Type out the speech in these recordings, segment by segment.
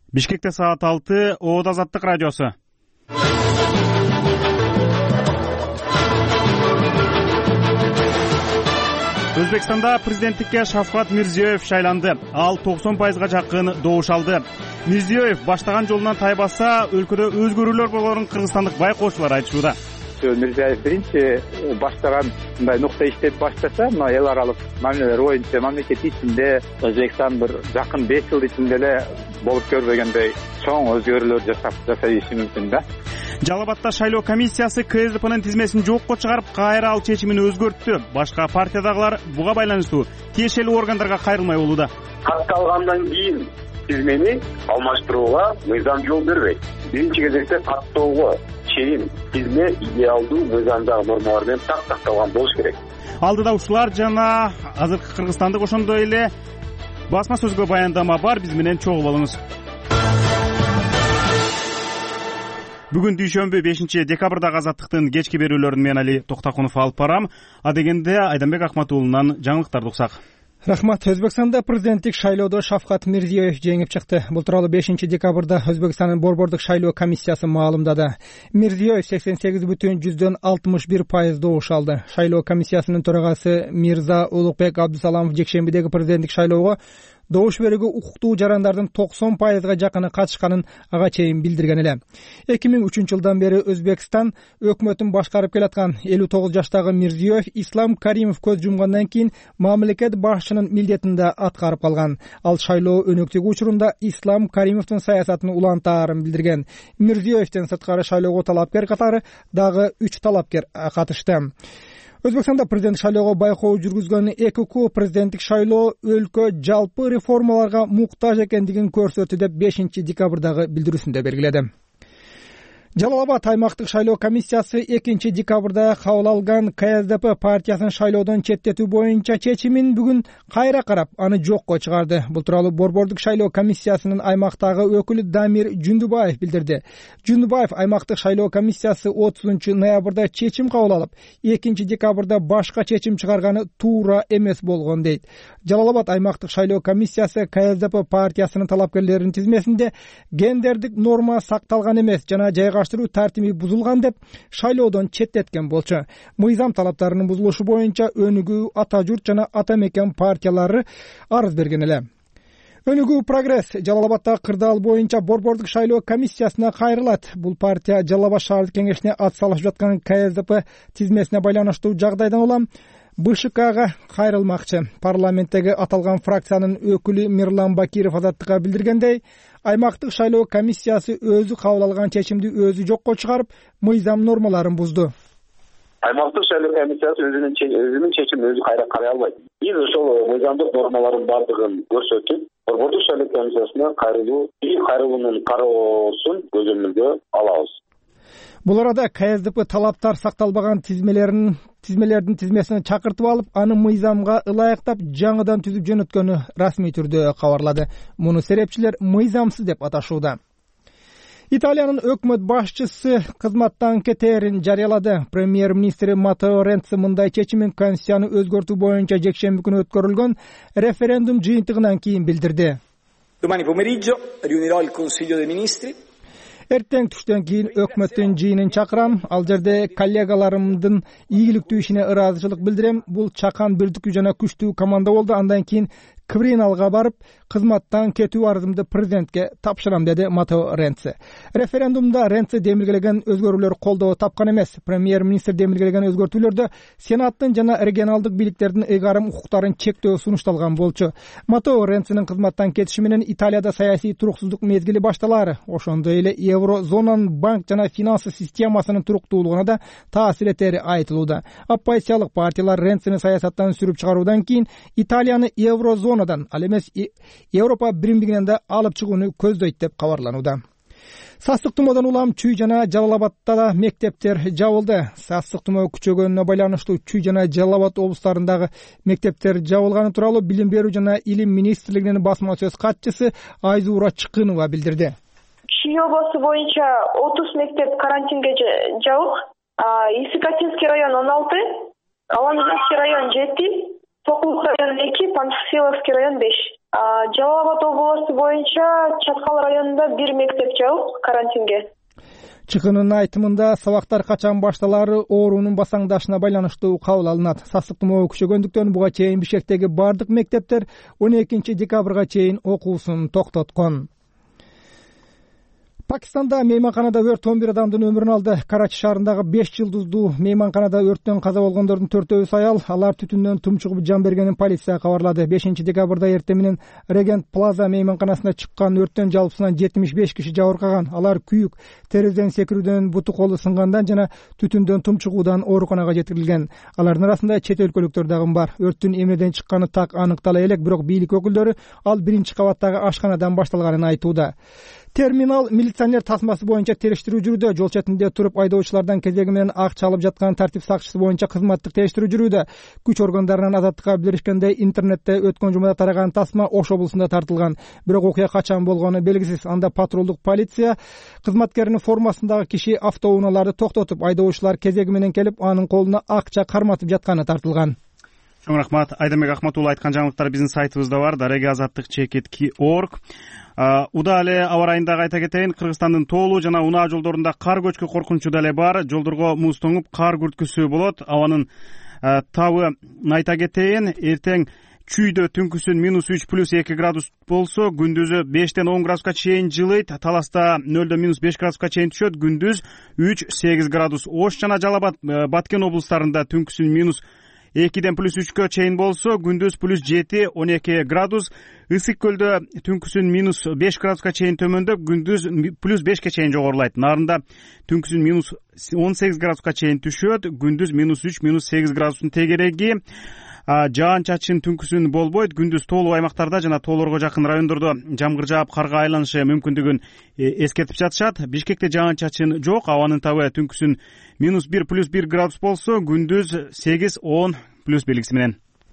Бишкекте саат 6, Оот Азаттык радиосу. Өзбекстанда президенттикке Шавкат Мирзиёев шайланды. Ал 90%га жакын добуш алды. Мирзиёев баштаган жолунан тайбаса, өлкөдө өзгөрүүлөр болорун кыргызстандык байкоочулар айтышууда. Мирзиёев биринчи баштаган мындай нукта иштеп баштаса, мына эл аралык мамилелер боюнча мамлекет ичинде Өзбекстан бир жакын 5 жыл ичинде эле болуп көрбөгөндөй чоң өзгөрүүлөр жасайышы мүмкүн да. Жалал Абадта шайлоо комиссиясы КСДПнын тизмесин жокко чыгарып, кайра ал чечимин өзгөрттү. Башка партиядагылар буга байланыштуу тиешелүү органдарга кайрылмай болууда. Катталгандан кийин тизмени алмаштырууга мыйзам жол бербейт. Биринчи кезекте каттоого чейин тизме идеалдуу мыйзамдагы нормалар менен такталган болуш керек. Алдыда ушулар жана азыркы Кыргызстандык ошондой эле басма сөзгө баяндама бар, биз менен чогуу болуңуз. Бүгүн дүйшөмбү 5-декабрдагы Азаттыктын кечки берүүлөрүн мен Али Токтакунов алып барам. Адегенде Айданбек Акматуулунан жаңылыктарды уксак. Рахмат. Өзбекстанда президенттик шайлоодо Шавкат Мирзиёев жеңип чыкты. Бул тууралуу 5-декабрда Өзбекстандын борбордук шайлоо комиссиясы маалымдады. Мирзиёев 88,61% добуш алды. Шайлоо комиссиясынын төрагасы Мирза Улукбек Абдусаламов жекшембидеги президенттик шайлоого добуш берүүгө укуктуу жарандардын 90%га жакыны катышканын ага чейин билдирген эле. 2003 жылдан бери Өзбекстан өкмөтүн башкарып келаткан 59 жаштагы Мирзиёев Ислам Каримов көз жумгандан кийин мамлекет башчынын милдетин да аткарып калган. Ал шайлоо өнөктүгү учурунда Ислам Каримовдун саясатын улантаарын билдирген. Мирзиёевден сырткары шайлоого талапкер катары дагы 3 талапкер катышты. Өзбекстанда президенттик шайлоого байкоо жүргүзгөн ЭКК президенттик шайлоо өлкө жалпы реформаларга муктаж экендигин көрсөттү деп 5-декабрдагы билдирүүсүндө белгиледи. Жалал Абад аймактык шайлоо комиссиясы 2-декабрда кабыл алган КСДП партиясын шайлоодон четтетүү боюнча чечимин бүгүн кайра карап, аны жокко чыгарды. Бул тууралуу борбордук шайлоо комиссиясынын аймактагы өкүлү Дамир Жундубаев билдирди. Жундубаев аймактык шайлоо комиссиясы 30-ноябрда чечим кабыл алып, 2-декабрда башка чечим чыгарганы туура эмес болгон дейт. Жалал Абад аймактык шайлоо комиссиясы КСДП партиясынын талапкерлеринин тизмесинде гендердик норма сакталган эмес жана жайгаштыруу тартиби бузулган деп шайлоодон четтеткен болчу. Мыйзам талаптарынын бузулушу боюнча Өнүгүү ата журт жана ата мекен партиялары арыз берген эле. Өнүгүү Прогресс Жалал Абадта кырдаал боюнча борбордук шайлоо комиссиясына кайрылат. Бул партия Жалал Абад шаардык кеңешине ат салышып жаткан КСДП тизмесине байланыштуу жагдайдан улам БШКга кайрылмакчы. Парламенттеги аталган фракциянын өкүлү Мирлан Бакиров Азаттыкка билдиргендей, аймактык шайлоо комиссиясы өзү кабыл алган чечимди өзү жокко чыгарып, мыйзам нормаларын бузду. Аймактык шайлоо комиссиясы өзүнүн чечимин өзү кайра карай албайт. Биз ошол мыйзамдык нормалардын бардыгын көрсөтүп, борбордук шайлоо комиссиясына кайрылуунун кароосун көзөмөлгө алабыз. Бул арада КСДП талаптар сакталбаган тизмелердин тизмесине чакыртып алып, аны мыйзамга ылайыктап жаңыдан түзүп жөнөткөнү расмий түрдө кабарлады. Муну серепчилер мыйзамсыз деп аташууда. Италиянын өкмөт башчысы кызматтан кетээрин жарыялады. Премьер-министри Матео Ренци мындай чечимин Конституцияны өзгөртүү боюнча жекшемби күнү өткөрүлгөн референдум жыйынтыгынан кийин билдирди. Domani pomeriggio riunirò il Consiglio dei Ministri. Эртең түштөн кийин өкмөттүн жыйынын чакырам. Ал жерде коллегаларымдын ийгиликтүү ишине ыраазычылык билдирем. Бул чакан бирдиктүү жана күчтүү команда болду. Андан кийин Квриналга барып, кызматтан кетүү арызымды президентке тапшырам, деди Матео Ренци. Референдумда Ренци демилгелеген өзгөрүүлөр колдоо тапкан эмес. Премьер-министр демилгелеген өзгөртүүлөрдө Сенаттын жана регионалдык бийликтердин ыйгарым укуктарын чектөө сунушталган болчу. Матео Ренцинин кызматтан кетиши менен Италияда саясий туруксуздук мезгили башталары, ошондой эле еврозонанын банк жана финансы системасынын туруктуулугуна да таасир этери айтылууда. Оппозициялык партиялар Ренцини саясаттан сүрүп чыгаруудан кийин Италияны еврозонадан, ал эмес Европа биримдигинен да алып чыгууну көздөйт деп кабарланууда. Сасык тумоодон улам Чүй жана Жалал Абадта да мектептер жабылды. Сасык тумоо күчөгөнүнө байланыштуу Чүй жана Жалал Абад облустарындагы мектептер жабылганы тууралуу Билим берүү жана Илим министрлигинин басма сөз катчысы Айзуура Чыкынова билдирди. Чүй областы боюнча 30 мектеп карантинге жабык. Исыкатинский район 16, Аланзинский район 7, Сокулук район 2, Панфиловский район 5. Жалал Абад областы боюнча Чаткал районунда бир мектеп жабык карантинге. Чыкынын айтымында сабактар качан башталары оорунун басаңдашына байланыштуу кабыл алынат. Сасык тумоо күчөгөндүктөн буга чейин Бишкектеги бардык мектептер 12 декабрга чейин окуусун токтоткон. Пакистанда мейманканада өрт 11 адамдын өмүрүн алды. Карачи шаарындагы 5 жылдыздуу мейманканада өрттөн каза болгондордун 4-өөсү аял. Алар түтүндөн тумчугуп жан бергенин полиция кабарлады. 5 декабрда эртең менен Регент Плаза мейманканасына чыккан өрттөн жалпысынан 75 киши жабыркаган. Алар күйүк, терезеден секирүүдөн, буту колу сынгандан жана түтүндөн тумчугуудан ооруканага жеткирилген. Алардын арасында чет өлкөлүктөр дагы бар. Өрттүн эмнеден чыкканы так аныктала элек, бирок бийлик өкүлдөрү ал биринчи кабаттагы ашканадан башталганын айтууда. Терминал милиционер тасмасы боюнча териштирүү жүрүүдө. Жол четинде туруп айдоочулардан кезеги менен акча алып жаткан тартип сакчысы боюнча кызматтык териштирүү жүрүүдө. Күч органдарынан Азаттыкка билдиришкендей, интернетте өткөн жумада тараган тасма Ош облусунда тартылган. Бирок окуя качан болгону белгисиз. Анда патрулдук полиция кызматкеринин формасындагы киши автоунааларды токтотуп, айдоочулар кезеги менен келип, анын колуна акча карматып жатканы тартылган. Чоң рахмат. Айдамбек Ахматулла айткан жаңылыктар биздин сайтыбызда бар, daragi-azаттыk.org. Уда эле аба ырайындагы айта кетейин, Кыргызстандын тоолуу жана унаа жолдорунда кар көчкү коркунучу да эле бар. Жолдорго муз тоңуп, кар күрткүсү болот. Абанын табы айта кетейин, эртең Чүйдө түнкүсүн -3 + 2 градус болсо, күндүзү 5-10 градуска чейин жылыйт. Таласта 0-5 градуска чейин түшөт, күндүз 3-8 градус. Ош жана Жалал Абад, Баткен облустарында түнкүсүн -2-ден +3кө чейин болсо, күндүз +7-12 градус. Ысык көлдө түнкүсүн -5 градуска чейин төмөндөп, күндүз +5ке чейин жогорулайт. Нарында түнкүсүн -18 градуска чейин түшөт, күндүз -3-8 градустун тегереги. Жаан чачын түнкүсүн болбойт. Күндүз тоолуу аймактарда жана тоолорго жакын райондордо жамгыр жаап, карга айланышы мүмкүндүгүн эскертип жатышат. Бишкекте жаан чачын жок. Абанын табы түнкүсүн -1 + 1 градус болсо, күндүз 8-10 плюс белгиси менен.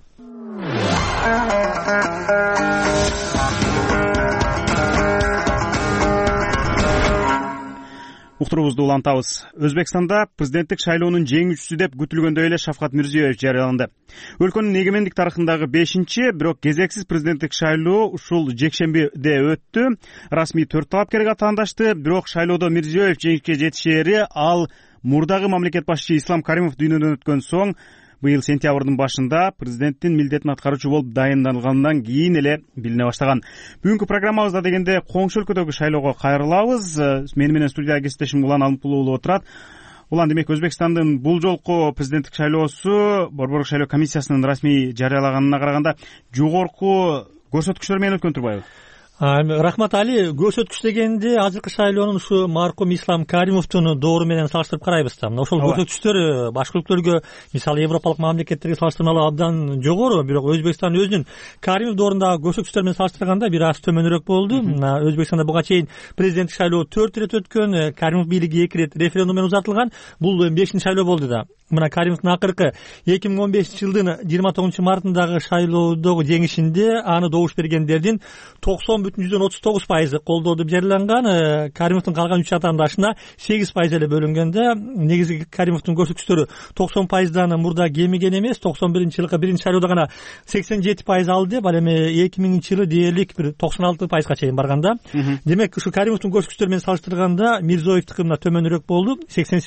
Уктуруубузду улантабыз. Өзбекстанда президенттик шайлоонун жеңүүчүсү деп күтүлгөндөй эле Шавкат Мирзиёев жарыяланды. Өлкөнүн эгемендик тарыхындагы 5-чи, бирок кезексиз президенттик шайлоо ушул жекшембиде өттү. Расмий 4 талапкерге атаандашты, бирок шайлоодо Мирзиёев жеңишке жетишери ал мурдагы мамлекет башчы Ислам Каримов дүйнөдөн өткөн соң быйыл сентябрдын башында президенттин милдетин аткаруучу болуп дайындалгандан кийин эле билине баштаган. Бүгүнкү программабызда дегенде коңшу өлкөдөгү шайлоого кайрылабыз. Мени менен студияда кесиптешим Улан Алмыкулуу уулу отурат. Улан, демек Өзбекстандын бул жолку президенттик шайлоосу Борбордук шайлоо комиссиясынын расмий жарыялаганына караганда жогорку көрсөткүчтөр менен өткөн турбайбы? Рахмат Али, көрсөткүч дегенде азыркы шайлоонун ушу маркум Ислам Каримовдун доору менен салыштырып карайбыз да. Ошол көрсөткүчтөр башка өлкөлөргө, мисалы европалык мамлекеттерге салыштырмалуу абдан жогору, бирок Өзбекстан өзүнүн Каримов доорундагы көрсөткүчтөр менен салыштырганда бир аз төмөнүрөөк болду. Өзбекстанда буга чейин президенттик шайлоо 4 ирет өткөн, Каримов бийлиги 2 ирет референдум менен узатылган. Бул 5-чи шайлоо болду да. Мына Каримовдун акыркы 2015-жылдын 29-мартындагы шайлоодогу жеңишинде аны добуш бергендердин 90,39% колдоо деп жарыяланган. Каримовдун калган 3 атаандашына 8% эле бөлүнгөндө, негизи Каримовдун көрсөткүчтөрү 90%дан мурда кемиген эмес. 91-жылкы биринчи шайлоодо гана 87% алды, ал эми 2000-жылы дээрлик бир 96%га чейин барганда. Демек, ушу Каримовдун көрсөткүчтөрү менен салыштырганда Мирзиёевдики мына төмөнүрөөк болду.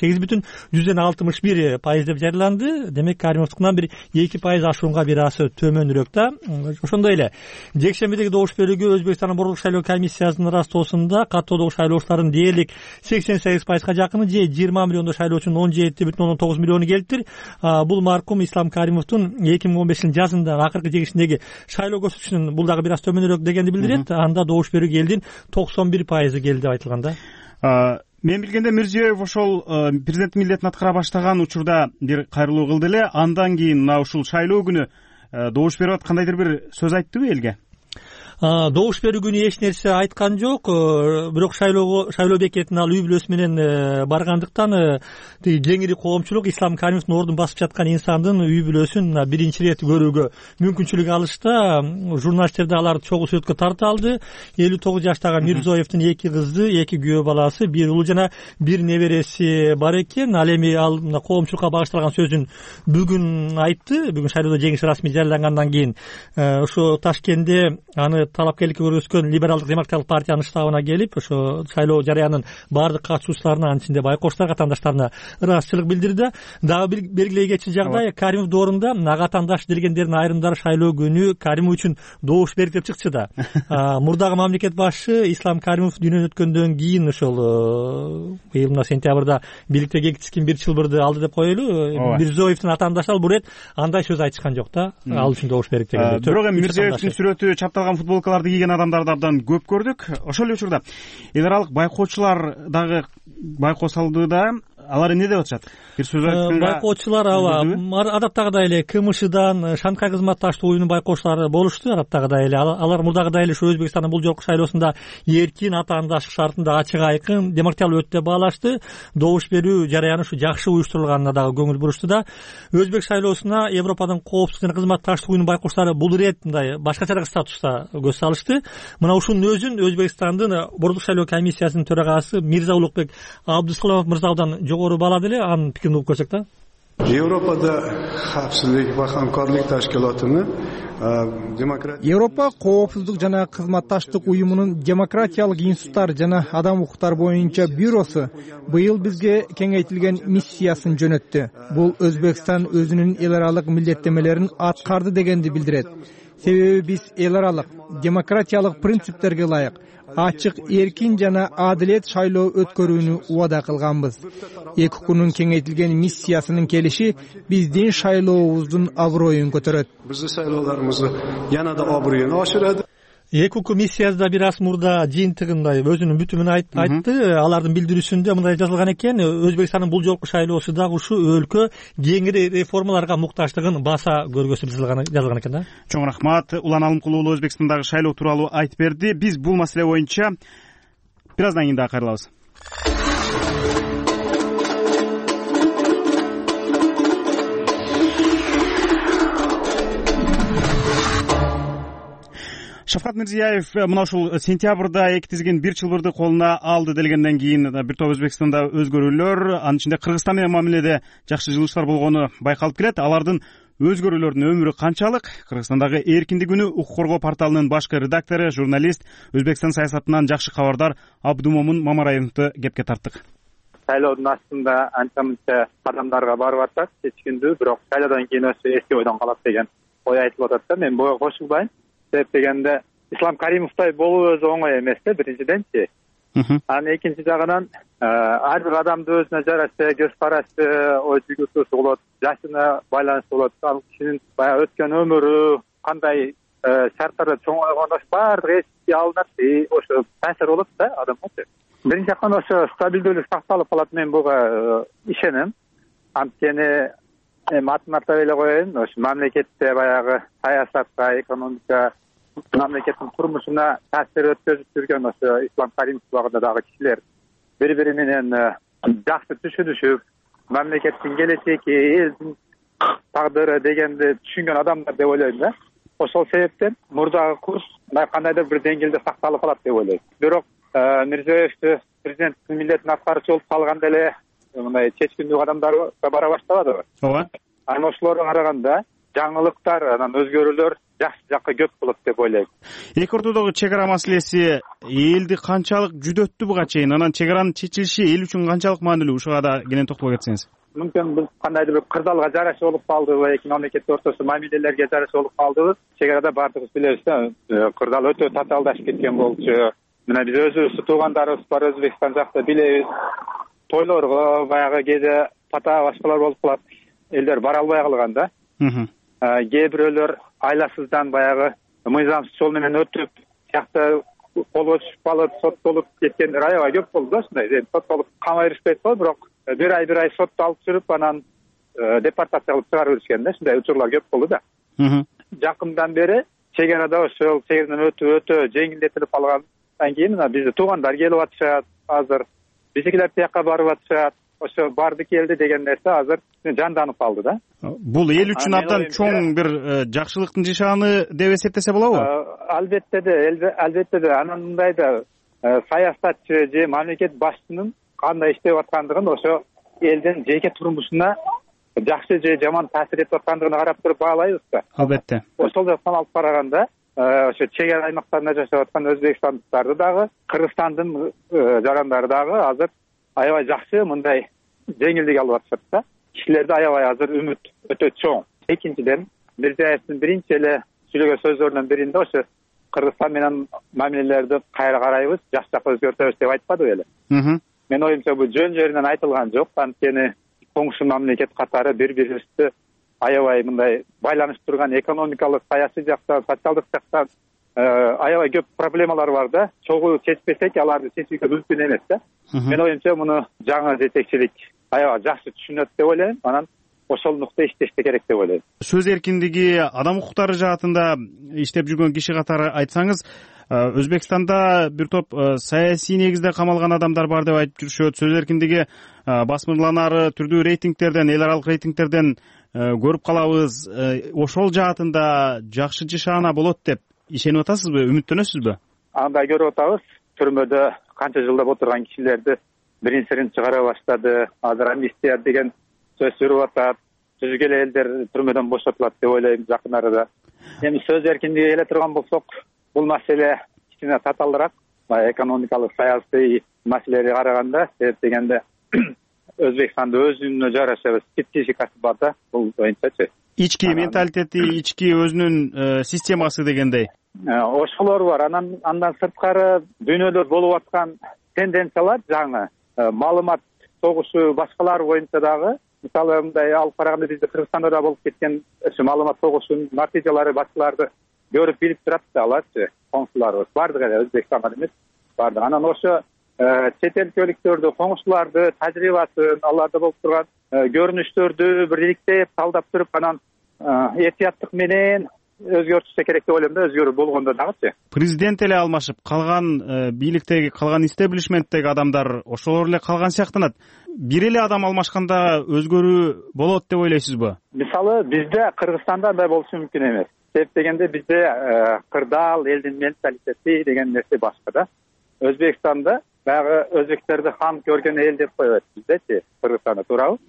88,61% деп жарыяланды. Демек, Каримовдукунан бир 2% ашуунга бир аз төмөнүрөөк да. Ошондой эле жекшембидеги добуш берүүгө Өзбекстандын Борбордук шайлоо комиссиясынын ырастоосунда каттоодогу шайлоочулардын дээрлик 88%га жакыны, же 20 миллиондой шайлоочунун 17,9 миллиону келиптир. Бул маркум Ислам Каримовдун 2015-жылдын жазында акыркы жеңишиндеги шайлоо көрсөткүчүнүн бул дагы бир аз төмөнүрөөк дегенди билдирет. Анда добуш берүүгө элдин 91% келди деп айтылган да. Мен билгенде Мирзиёев ошол президент милдетин аткара баштаган учурда бир кайрылуу кылды эле. Андан кийин мына ушул шайлоо күнү добуш берип кандайдыр бир сөз айттыбы элге? Добуш берүү күнү эч нерсе айткан жок, бирок шайлоо бекетине ал үй бүлөсү менен баргандыктан кеңири коомчулук Ислам Каримовдун ордун басып жаткан инсандын үй бүлөсүн биринчи ирет көрүүгө мүмкүнчүлүк алышта. Журналисттер да аларды чогуу сүрөткө тарта алды. 59 жаштагы Мирзиёевдин 2 кызы, 2 күйөө баласы, 1 улу жана 1 небереси бар экен. Ал эми ал коомчулукка багышталган сөзүн бүгүн айтты. Бүгүн шайлоодо жеңиш расмий жарыялангандан кийин ошо Ташкентте аны талапкерликке көргөзгөн либералдык демократиялык партиянын штабына келип ошо шайлоо жарыянын баардык катышуучуларына анын ичинде байкоштар катаандаштарына ыраазычылык билдирди. Дагы белгилей кетчү жагдай Каримов доорунда ага катаандаш делгендердин айрымдары шайлоо күнү Каримов үчүн добуш берик деп чыкчу да. Мурдагы мамлекет башчы Ислам Каримов дүйнөдөн өткөндөн кийин ошол быйыл мына сентябрда бийликтеги кичкин бир чылбырды алды деп коелу. Мирзиёевдин атаандаштары бул ирет андай сөз айтышкан жок да, ал үчүн добуш берик дегенде. Бирок эми Мирзиёевдин сүрөтү чапталган футболкаларды кийген адамдарды абдан көп көрдүк. Ошол эле учурда эл аралык байкоочулар дагы байкоо салды да, алар эмне деп атышат? Бир сөз айтканда байкоочулар адаттагыдай эле КМШдан Шанхай кызматташтык уюмунун байкоочулары болушту. Адаттагыдай эле алар мурдагыдай эле ушу Өзбекстандын бул жолку шайлоосунда эркин атаандаштык шартында ачык айкын демократиялык өтүп деп баалашты. Добуш берүү жарыяны ушу жакшы уюштурулганына дагы көңүл бурушту да. Өзбек шайлоосуна Европадын коопсуздук жана кызматташтык уюмунун байкоочулары бул ирет мындай башкачараак статуста көз салышты. Мына ушунун өзүн Өзбекстандын бордук шайлоо комиссиясынын төрагасы Мирза Улукбек Абдусаламов мырзадан жогору баалады эле. Анын пикирин угуп көрсөк да. Европада xavfsizlik va hamkorlik tashkilotini Европа коопсуздук жана кызматташтык уюмунун демократиялык институттар жана адам укуктары боюнча бюросу быйыл бизге кеңейтилген миссиясын жөнөттү. Бул Өзбекстан өзүнүн эл аралык милдеттенмелерин аткарды дегенди билдирет. Себеби биз эл аралык демократиялык принциптерге ылайык ачык, эркин жана адилет шайлоо өткөрүүнү убада кылганбыз. Эки күнүн кеңейтилген миссиясынын келиши биздин шайлообуздун аброюн көтөрөт. Биздин шайлоолорубузду yanada аброюн ашырат. Эки миссияда бир аз мурда жыйынтыгындай өзүнүн бүтүмүн айтты. Алардын билдирүүсүндө мындай жазылган экен: Өзбекстандын бул жолку шайлоосу дагы ушу өлкө кеңири реформаларга муктаждыгын баса көргөсүп жазылган экен да. Чоң рахмат. Улан Алымкулуу уулу Өзбекстандагы шайлоо тууралуу айтып берди. Биз бул маселе боюнча бир аздан кийин дагы кайрылабыз. Шавкат Мирзиёев мына ушул сентябрда эки тизген бир чылбырды колуна алды делгенден кийин бир топ Өзбекстанда өзгөрүүлөр, анын ичинде Кыргызстан менен мамиледе жакшы жылыштар болгону байкалып келет. Алардын өзгөрүүлөрдүн өмүрү канчалык? Кыргызстандагы Эркиндик күнү укук коргоо порталынын башкы редактору, журналист, Өзбекстан саясатынан жакшы кабардар Абдумомун Мамараевди кепке тарттык. Шайлоодун астында анча-мынча адамдарга барып атат, чечкиндүү, бирок шайлоодон кийин өсө эски ойдон калат деген ой айтылып атат да. Мен буга кошулбайм. Себеп дегенде Ислам Каримовдой болуу өзү оңой эмес да, биринчиденчи. Анын экинчи жагынан ар бир адамдын өзүнө жараша көз карашы, ой түйгүсү болот, жашына байланыштуу болот. Ал кишинин баягы өткөн өмүрү кандай шарттарда чоңойгон, ошо баардык эске алынат, ошо таасир болот да адамга. Биринчи жактан ошо стабилдүүлүк сакталып калат, мен буга ишенем. Анткени атын атап эле коеюн, ошо мамлекетте баягы саясатка, экономика, мамлекеттин турмушуна таасир өткөзүп жүргөн ошо Ислам Каримов убагында дагы кишилер бири-бири менен жакшы түшүнүшүп, мамлекеттин келечеги, элдин тагдыры дегенди түшүнгөн адамдар деп ойлойм да. Ошол себептен мурдагы курс кандайдыр бир деңгээлде сакталып калат деп ойлойм. Бирок Мирзиёев президенттин милдетин аткаруучу болуп калганда эле мындай чечкиндүү адамдар бара баштабадыбы? Ооба. Анан ошолорго караганда жаңылыктар, анан өзгөрүүлөр жакшы жакка көп болот деп ойлойм. Эки ортодогу чек ара маселеси элди канчалык жүдөттү буга чейин? Анан чек аранын чечилиши эл үчүн канчалык маанилүү? Ушуга да кенен токтоло кетсеңиз. Мүмкүн бул кандайдыр бир кырдаалга жараша болуп калдыбы, эки мамлекет ортосу мамилелерге жараша болуп калдыбы? Чек арада баардыгыбыз билебиз да, кырдаал өтө татаалдашып кеткен болчу. Мына биз өзүбүздүн туугандарыбыз бар Өзбекстан жакта билебиз. Тойлорго баягы кээде тата башкалар болуп калат. Элдер бара албай калган да. Кээ бирөөлөр айласыздан баягы мыйзамсыз жол менен өтүп, тиякта колго түшүп калып, соттолуп кеткендер аябай көп болду да. Ушундай соттолуп камай беришпейт го, бирок бир ай сотто алып жүрүп, анан депортация кылып чыгарып беришкен да. Ушундай учурлар көп болду да. Жакындан бери чек арада ошол чек арадан өтө жеңилдетилип калгандан кийин мына биздин туугандар келип атышат, азыр бизикилер тияка барып атышат. Ошо барды келди деген нерсе азыр жанданып калды да. Бул эл үчүн абдан чоң бир жакшылыктын жашааны деп эсептесе болобу? Албетте де, анан мындай да саясатчы же мамлекет башчынын кандай иштеп аткандыгын ошо элдин жеке турмушуна жакшы же жаман таасир этип аткандыгына карап туруп баалайбыз да. Албетте. Ошол жактан алып караганда ошо чек ара аймактарында жашап аткан өзбекстандыктарды дагы, Кыргызстандын жарандары дагы азыр аябай жакшы мындай жеңилдик алып атышат да. Кишилерде аябай азыр үмүт өтө чоң. Экинчиден, Мирзиёевдин биринчи эле сүйлөгөн сөздөрүнүн биринде ошо Кыргызстан менен мамилелерди кайра карайбыз, жакшы жакка өзгөртөбүз деп айтпады беле. Мен оюмча бул жөн жеринен айтылган жок, анткени коңшу мамлекет катары бири-бирибизди аябай мындай байланыштырып турган экономикалык, саясий жактан, социалдык жактан аябай көп проблемалар бар да. Чогуу чечпесек, аларды чечүүгө мүмкүн эмес да. Мен оюмча муну жаңы жетекчилик аябай жакшы түшүнөт деп ойлойм. Анан ошол нукта иштешти керек деп ойлойм. Сөз эркиндиги, адам укуктары жаатында иштеп жүргөн киши катары айтсаңыз, Өзбекстанда бир топ саясий негизде камалган адамдар бар деп айтып жүрүшөт. Сөз эркиндиги басмырланары түрдүү рейтингтерден, эл аралык рейтингтерден көрүп калабыз. Ошол жаатында жакшы жашаана болот деп ишенип атасызбы, үмүттөнөсүзбү? Андай көрүп атабыз. Түрмөдө канча жылдап отурган кишилерди бирин-сирин чыгара баштады. Азыр амнистия деген сөз жүрүп атат. Түзүк эле элдер түрмөдөн бошотулат деп ойлойм жакын арада. Эми сөз эркиндиги келе турган болсок, бул маселе кичине татаалыраак, экономикалык, саясий маселелерге караганда, себеп дегенде Өзбекстанда өзүнө жараша спецификасы бар да, бул боюнчачы. Ички менталитети, ички өзүнүн системасы дегендей. Ошолор бар. Андан сырткары дүйнөдө болуп аткан тенденциялар жаңы маалымат согушу башкалар боюнча дагы, мисалы мындай алып караганда бизде Кыргызстанда да болуп кеткен ошо маалымат согушунун натыйжалары башкаларды көрүп билип турат да, аларчы коңшуларыбыз бардык эле Өзбекстанга эмес бардык. Анан ошо чет элдиктерди, коңшуларды тажрыйбасын, аларда болуп турган көрүнүштөрдү бир иликтеп, талдап туруп, анан этияттык менен өзгөртүшсө керек деп ойлойм да, өзгөрүү болгондо дагычы. Президент эле алмашып, калган бийликтеги, калган истеблишменттеги адамдар ошолор эле калган сыяктанат. Бир эле адам алмашканда өзгөрүү болот деп ойлойсузбу? Мисалы, бизде Кыргызстанда андай болушу мүмкүн эмес. Себеп дегенде бизде кырдаал, элдин менталитети деген нерсе башка да. Өзбекстанда баягы өзбектерди хан көргөн эл деп коет биздечи, Кыргызстанда, туурабы?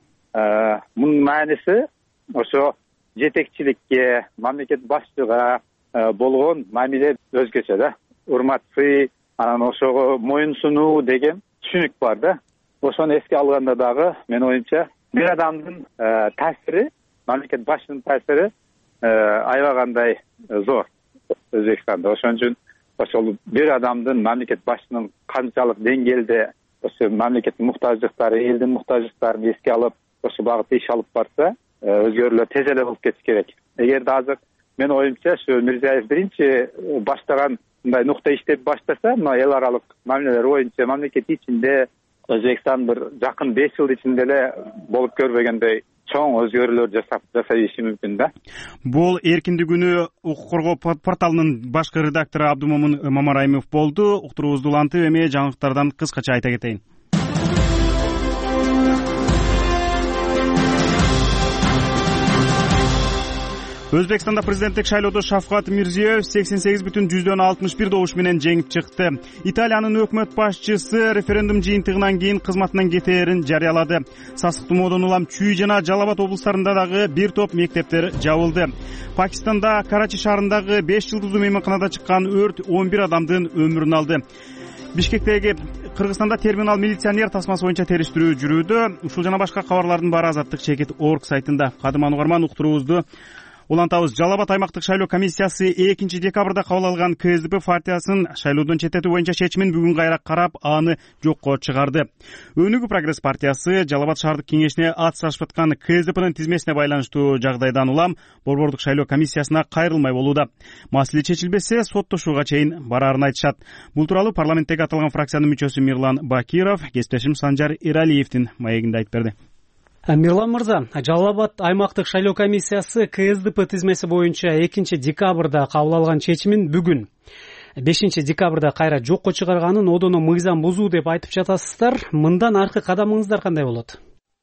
Мунун мааниси ошо жетекчиликке, мамлекет башчыга болгон мамиле өзгөчө да. Урматсый, анан ошого моюн сунуу деген түшүнүк бар да. Ошону эске алганда дагы мен оюмча бир адамдын таасири, мамлекет башчынын таасири аябагандай зор Өзбекстанда. Ошон үчүн ошол бир адамдын, мамлекет башчынын канчалык деңгээлде ошо мамлекеттин муктаждыктары, элдин муктаждыктарын эске алып, ошол багытта иш алып барса, өзгөрүүлөр тез эле болуп кетиш керек. Эгерде азыр мен оюмча ушу Мирзиёев биринчи баштаган мындай нукта иштеп баштаса, мына эл аралык мамилелер боюнча мамлекет ичинде Өзбекстан бир жакын 5 жыл ичинде эле болуп көрбөгөндөй чоң өзгөрүүлөр жасай бериши мүмкүн да. Бул эркиндик күнү укук коргоо порталынын башкы редактору Абдумомун Мамараимов болду. Уктуруубузду улантып, эми жаңылыктардан кыскача айта кетейин. Өзбекстанда президенттик шайлоодо Шавкат Мирзиёев 88,61 добуш менен жеңип чыкты. Италиянын өкмөт башчысы референдум жыйынтыгынан кийин кызматынан кетээрин жарыялады. Сасык тумоодон улам Чүй жана Жалал-Абад облустарында дагы бир топ мектептер жабылды. Пакистанда Карачи шаарындагы 5 жылдыздуу мейманканада чыккан өрт 11 адамдын өмүрүн алды. Бишкектеги Кыргызстанда терминал милиционер тасмасы боюнча териштирүү жүрүүдө. Ушул жана башка кабарлардын баары Азаттык.org сайтында. Кадыман угарман, уктуруубузду улантабыз. Жалал-Абад аймактык шайлоо комиссиясы 2 декабрда кабыл алган КСДП партиясын шайлоодон четтетүү боюнча чечимин бүгүн кайра карап, аны жокко чыгарды. Өнүгүү прогресс партиясы Жалал-Абад шаардык кеңешине ат салышып аткан КСДПнын тизмесине байланыштуу жагдайдан улам борбордук шайлоо комиссиясына кайрылмай болууда. Маселе чечилбесе, соттошууга чейин бараарын айтышат. Бул тууралуу парламенттеги аталган фракциянын мүчөсү Мирлан Бакиров кесиптешим Санжар Иралиевдин маегинде айтып берди. Мирлан мырза, Жалал-Абад аймактык шайлоо комиссиясы КСДП тизмеси боюнча 2 декабрда кабыл алган чечимин бүгүн 5 декабрда кайра жокко чыгарганын одоно мыйзам бузуу деп айтып жатасыздар. Мындан аркы кадамыңыздар кандай болот?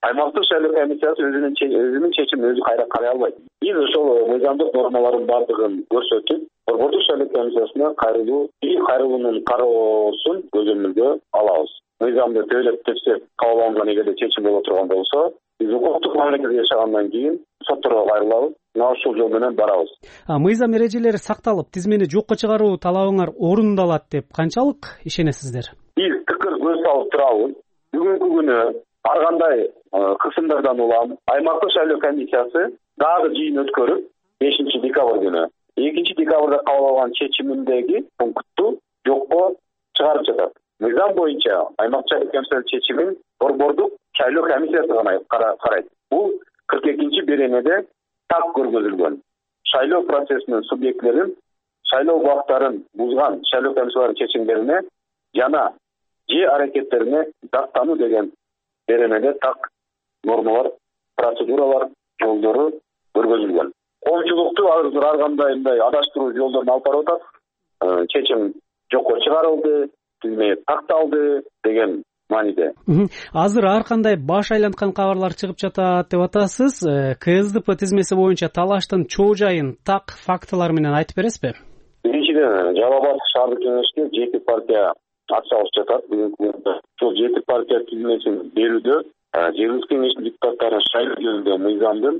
аймактык шайлоо комиссиясы өзүнүн чечимин өзү кайра карай албайт. Биз ошол мыйзамдык нормалардын баардыгын көрсөтүп, Борбордук шайлоо комиссиясына кайрылуунун кароосун көзөмөлгө алабыз. Мыйзамды төлөп тепсеп кабыл алынган эгерде чечим боло турган болсо, биз укуктук мамлекетте жашагандан кийин сотторго кайрылабыз, ушул жол менен барабыз. Мыйзам эрежелери сакталып, тизмени жокко чыгаруу талабыңар орундалат деп канчалык ишенесиздер? Биз тыкыр көз салып турабыз. Бүгүнкү күнү ар кандай кысымдардан улам аймактык шайлоо комиссиясы дагы жыйын өткөрүп 5 декабрь күнү 2 декабрда кабыл алган чечиминдеги пунктту жокко чыгарып жатат. Мыйзам боюнча аймактык шайлоо комиссиясынын чечимин Борбордук шайлоо комиссиясы гана карайт. Бул 42 беренеде так көргөзүлгөн. Шайлоо процессинин субъектлерин шайлоо убактарын бузган шайлоо комиссияларынын чечимдерине жана аракеттерине даттануу деген беренеде так нормалар, процедуралар, жолдору көргөзүлгөн. Коомчулукту ар кандай мындай адаштыруу жолдорун алып барып атат. Чечим жокко чыгарылды, тизме такталды деген мааниде. Азыр ар кандай баш айланткан кабарлар чыгып жатат деп атасыз. КСДП тизмеси боюнча талаштын чоо жайын так фактылар менен айтып бересизби? Биринчиден, Жалал Абад шаардык кеңешке 7 партия ат салышып жатат. Ошол 7 партия тизмесин берүүдө жергиликтүү кеңештин депутаттары шайлоо жөнүндө мыйзамдын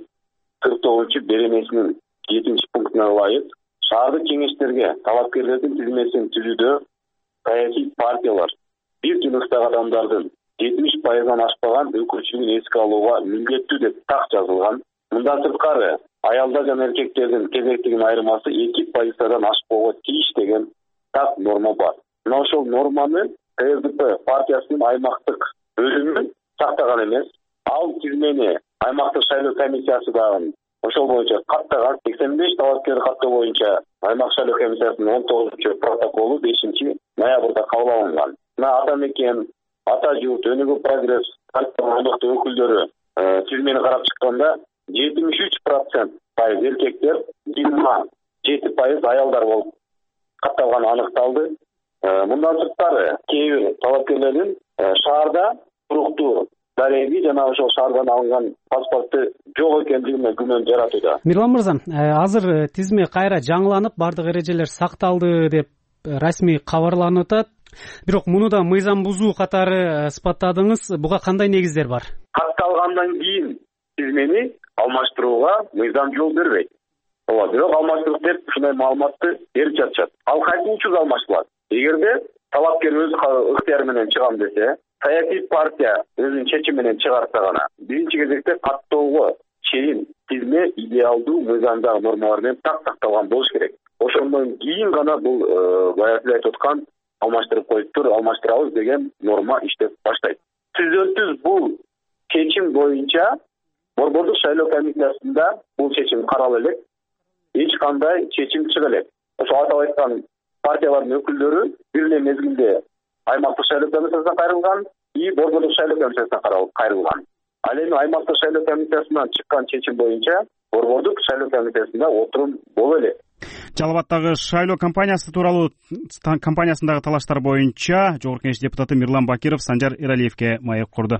49 беренесинин 7 пунктуна ылайык шаардык кеңештерге талапкерлердин тизмесин түзүүдө саясий партиялар бир жыныстагы адамдардын 70%-дан ашпаган өкүлчүлүгүн эске алууга милдеттүү деп так жазылган. Мындан сырткары аялдар жана эркектердин кезектигинин айырмасы 2%-дан ашпоого тийиш деген так норма бар. Мына ошол норманы КСДП партиясынын аймактык бөлүмү сактаган эмес. Ал тизмени аймактык шайлоо комиссиясы дагы ошол боюнча каттаган. 85 талапкер каттоо боюнча аймак шайлоо комиссиясынын 19 протоколу 5 ноябрда кабыл алынган. Ата Мекен, Ата Журт, Өнүгүү Прогресс партияларынын өкүлдөрү тизмени карап чыкканда 73% эркектер, 27% аялдар болуп катталганы аныкталды. Мындан сырткары кээ бир талапкерлердин шаарда туруктуу дареги жана ошол шаардан алынган паспорту жок экендигине күмөн жаратууда. Мирлан мырза, азыр тизме кайра жаңыланып, бардык эрежелер сакталды деп расмий кабарланып атат. Бирок муну да мыйзам бузуу катары сыпаттадыңыз. Буга кандай негиздер бар? Катталгандан кийин тизмени алмаштырууга мыйзам жол бербейт. Бирок алмаштырып деп ушундай маалыматты берип жатышат. Ал кайсы учурда алмаштырылат? Эгерде талапкер өз ыктыяры менен чыгам десе, саясий партия өзүнүн чечими менен чыгарса гана биринчи кезекте каттоого чейин тизме идеалдуу мыйзамдагы нормалар менен так сакталган болуш керек. Ошондон кийин гана бул баягы айтып аткан алмаштырып коюптур, алмаштырабыз деген норма иштеп баштайт. Түзөтүз бул чечим боюнча Борбордук шайлоо комиссиясында бул чечим карала элек, эч кандай чечим чыга элек. Ошо атап айткан партиялардын өкүлдөрү бир эле мезгилде аймактык шайлоо комиссиясына кайрылган, Борбордук шайлоо комиссиясына кайрылган. Ал эми аймактык шайлоо комиссиясынан чыккан чечим боюнча Борбордук шайлоо комиссиясында отурум боло элек. Жалал Абадтагы шайлоо компаниясындагы талаштар боюнча Жогорку Кеңеш депутаты Мирлан Бакиров Санжар Эралиевке маек курду.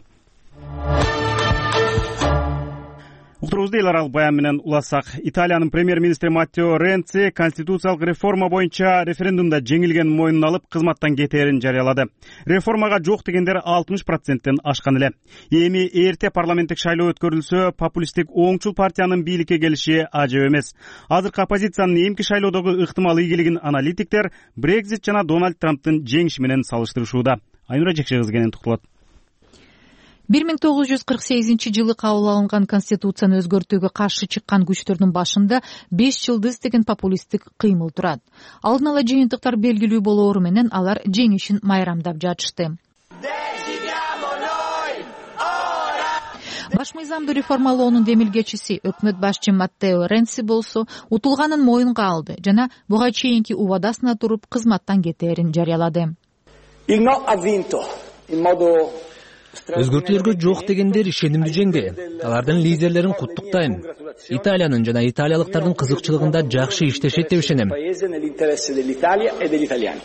Уктуруубузду эл аралык баян менен уласак. Италиянын премьер-министри Маттео Ренци конституциялык реформа боюнча референдумда жеңилгенин мойнуна алып, кызматтан кетээрин жарыялады. Реформага жок дегендер 60%тен ашкан эле. Эми эрте парламенттик шайлоо өткөрүлсө, популисттик оңчул партиянын бийликке келиши ажып эмес. Азыркы оппозициянын эмки шайлоодогу ыктымал ийгилигин аналитиктер Брекзит жана Дональд Трамптын жеңиши менен салыштырышууда. Айнура Жекшегизгенен тукталат. 1948-жылы кабыл алынган конституцияны өзгөртүүгө каршы чыккан күчтөрдүн башында 5 жылдыз деген популисттик кыймыл турат. Алдын ала жыйынтыктар белгилүү болоору менен алар жеңишин майрамдап жатышты. Баш мыйзамды реформалоонун демилгечиси өкмөт башчы Маттео Ренци болсо утулганын моюнга алды жана буга чейинки убадасына туруп кызматтан кетээрин жарыялады. Өзгөртүүлөргө жок дегендер ишенимдүү жеңди. Алардын лидерлерин куттуктайм. Италиянын жана италиялыктардын кызыкчылыгында жакшы иштешет деп ишенем.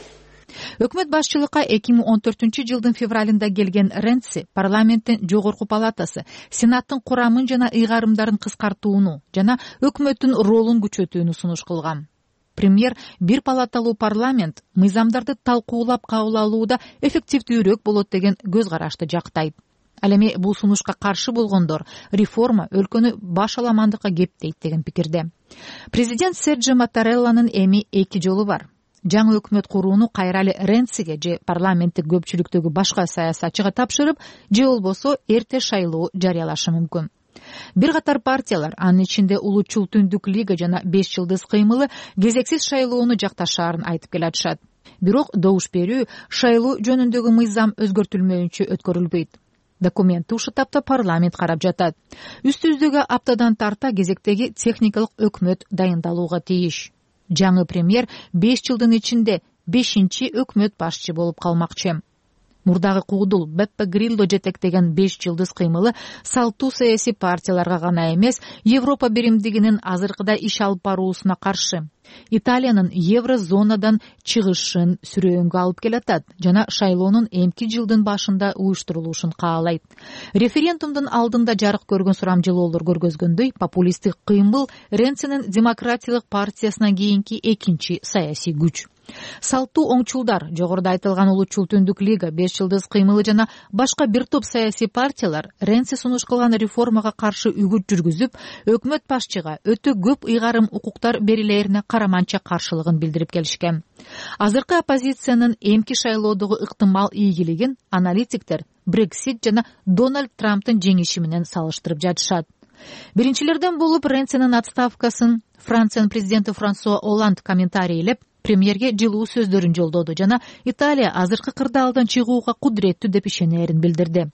Өкмөт башчылыкка 2014-жылдын февралында келген Ренци парламенттин жогорку палатасы сенаттын курамын жана ыйгарымдарын кыскартууну жана өкмөттүн ролун күчөтүүнү сунуш кылган. Премьер бир палаталуу парламент мыйзамдарды талкуулап кабыл алууда эффективдүүрөөк болот деген көз карашты жактайт. Ал эми бул сунушка каршы болгондор реформа өлкөнү баш аламандыкка кептейт деген пикирде. Президент Серджио Маттарелланын эми 2 жолу бар. Жаңы өкмөт курууну кайра эле Ренциге же парламенттик көпчүлүктөгү башка саясатчыга тапшырып, же болбосо эрте шайлоо жарыялашы мүмкүн. Бир катар партиялар, анын ичинде Улуучул Түндүк Лига жана 5 жылдыз кыймылы кезексиз шайлоону жакташаарын айтып келатышат. Бирок добуш берүү шайлоо жөнүндөгү мыйзам өзгөртүлмөйүнчө өткөрүлбөйт. Документти ушул тапта парламент карап жатат. Үстүбүздөгү аптадан тарта кезектеги техникалык өкмөт дайындалууга тийиш. Жаңы премьер 5 жылдын ичинде 5-чи өкмөт башчы болуп калмакчы. Мурдагы куудул Беппе Грилло жетектеген 5 жылдыз кыймылы салттуу саясий партияларга гана эмес, Европа биримдигинин азыркыда иш алып баруусуна каршы. Италиянын еврозонадан чыгышын сүрөөнгө алып келатат жана шайлоонун эмки жылдын башында уюштурулушун каалайт. Референдумдун алдында жарык көргөн сурамжылоолор көргөзгөндөй, популисттик кыймыл Ренцинин демократиялык партиясынан кийинки 2-чи саясий күч. Салттуу оңчулдар, жогоруда айтылган Улуучул Түндүк Лига, 5 жылдыз кыймылы жана башка бир топ саясий партиялар Ренци сунуш кылган реформага каршы үгүт жүргүзүп, өкмөт башчыга өтө көп ыйгарым укуктар берилерине караманча каршылыгын билдирип келишкен. Азыркы оппозициянын эмки шайлоодогу ыктымал ийгилигин аналитиктер Брексит жана Дональд Трамптын жеңиши менен салыштырып жатышат. Биринчилерден болуп Ренцинин отставкасын Франциянын президенти Франсуа Олланд комментарийлеп, премьерге жылуу сөздөрүн жолдоду жана Италия азыркы кырдаалдан чыгууга кудуреттүү деп ишенерин билдирди.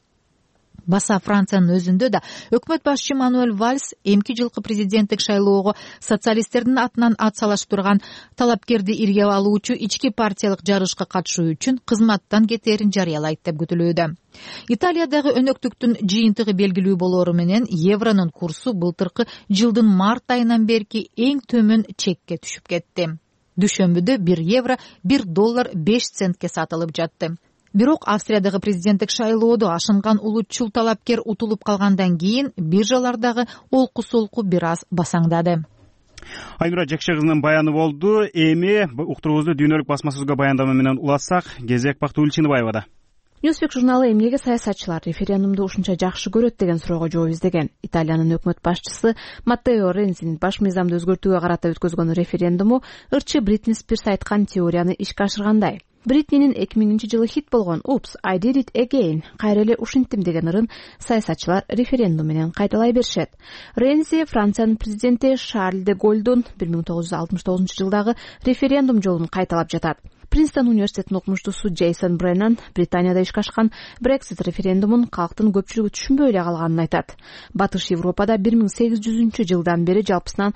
Баса Франциянын өзүндө да өкмөт башчы Мануэль Вальс эмки жылкы президенттик шайлоого социалисттердин атынан ат салашып турган талапкерди ирге алуучу ички партиялык жарышка катышуу үчүн кызматтан кетерин жарыялайт деп күтүлүүдө. Италиядагы өнөктүктүн жыйынтыгы белгилүү болору менен евронун курсу былтыркы жылдын март айынан берки эң төмөн чекке түшүп кетти. Дүйшөмбүдө 1 евро 1 доллар 5 центке сатылып жатты. Бирок Австриядагы президенттик шайлоодо ашынган улуучул талапкер утулуп калгандан кийин биржалардагы олку-солку бир аз басаңдады. Айнура Жекше кызынын баяны болду. Эми уктуруубузду дүйнөлүк басма сөзгө баяндама менен улатсак, Кезек Бактыгүл Чыныбаевада. Newsweek журналы эмнеге саясатчылар референдумду ушунча жакшы көрөт деген суроого жооп издеген. Италиянын өкмөт башчысы Маттео Ренцинин баш мыйзамды өзгөртүүгө карата өткөзгөн референдуму ырчы Бритни Спирс айткан теорияны ишке ашыргандай. Бритнинин 2000-жылы хит болгон Oops, I Did It Again, кайра эле ушинттим деген ырын саясатчылар референдум менен кайталай беришет. Ренци Франциянын президенти Шарль де Голлдун 1969-жылдагы референдум жолун кайталап жатат. Принстон университетинин окумуштуусу Джейсон Бреннан Британияда ишке ашкан Brexit референдумун калктын көпчүлүгү түшүнбөй эле калганын айтат. Батыш Европада 1800-жылдан бери жалпысынан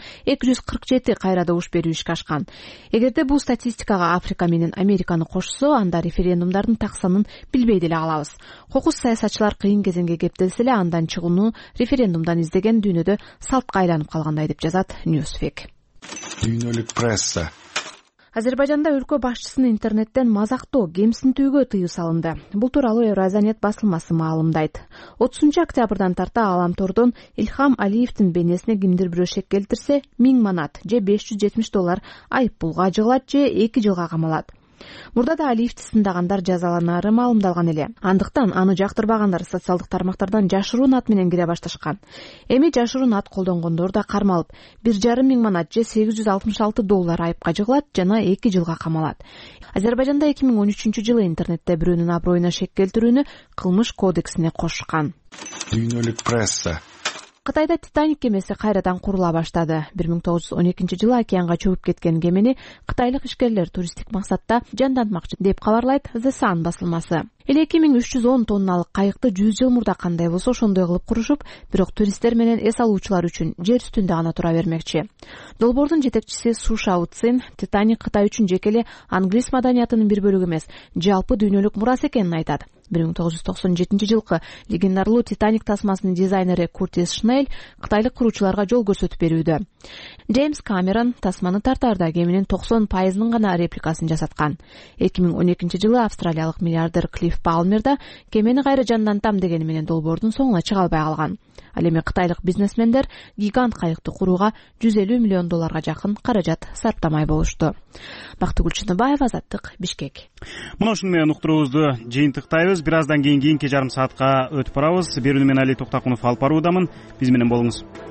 247 кайра добуш берүү ишке ашкан. Эгерде бул статистикага Африка менен Американы кошсо, анда референдумдардын так санын билбей деле калабыз. Кокус саясатчылар кыйын кезеңге кептелсе эле андан чыгууну референдумдан издеген дүйнөдө салтка айланып калгандай деп жазат Newsweek. Дүйнөлүк пресса. Азербайжанда өлкө башчысын интернеттен мазактоо, кемсинтүүгө тыюу салынды. Бул тууралуу Евразиянет басылмасы маалымдайт. 30-октябрдан тарта Аламтордон Илхам Алиевдин бейнесине кимдир бирөө шек келтирсе, 1000 манат же $570 айып пулга жыгылат же 2 жылга камалат. Мурда да Алиевди сындагандар жазаланары маалымдалган эле. Андыктан аны жактырбагандар социалдык тармактардан жашыруун ат менен кире башташкан. Эми жашыруун ат колдонгондор да кармалып, 1,5 манат же $866 айыпка жыгылат жана 2 жылга камалат. Азербайжанда 2013-жылы интернетте бирөөнүн аброюна шек келтирүүнү кылмыш кодексине кошкан. Дүйнөлүк пресса. Кытайда Титаник кемеси кайрадан курула баштады. 1912-жылы океанга чөгүп кеткен кемени кытайлык ишкерлер туристтик максатта жандантмакчы деп кабарлайт The Sun басылмасы. эле 2310 тонналык кайыкты 100 жыл мурда кандай болсо ошондой кылып курушуп, бирок туристтер менен эс алуучулар үчүн жер үстүндө гана тура бермекчи. Долбоордун жетекчиси Суша Утсин Титаник Кытай үчүн жеке эле англис маданиятынын бир бөлүгү эмес, жалпы дүйнөлүк мурас экенин айтат. 1997-жылкы легендарлуу Титаник тасмасынын дизайнери Куртис Шнель кытайлык куруучуларга жол көрсөтүп берүүдө. Джеймс Камерон тасманы тартаарда кеминин 90% гана репликасын жасаткан. 2012-жылы австралиялык миллиардер Клифф Палмер да кемени кайра жандантам дегени менен долбоордун соңуна чыга албай калган. Ал эми кытайлык бизнесмендер гигант кайыкты курууга $150 миллион жакын каражат сарптамай болушту. Бактыгүл Чыныбаева, Азаттык, Бишкек. Мына ушуну менен уктуруубузду жыйынтыктайбыз. Бир аздан кийин кийинки жарым саатка өтүп барабыз. Берүүнү мен Али Токтакунов алып баруудамын. Биз менен болуңуз.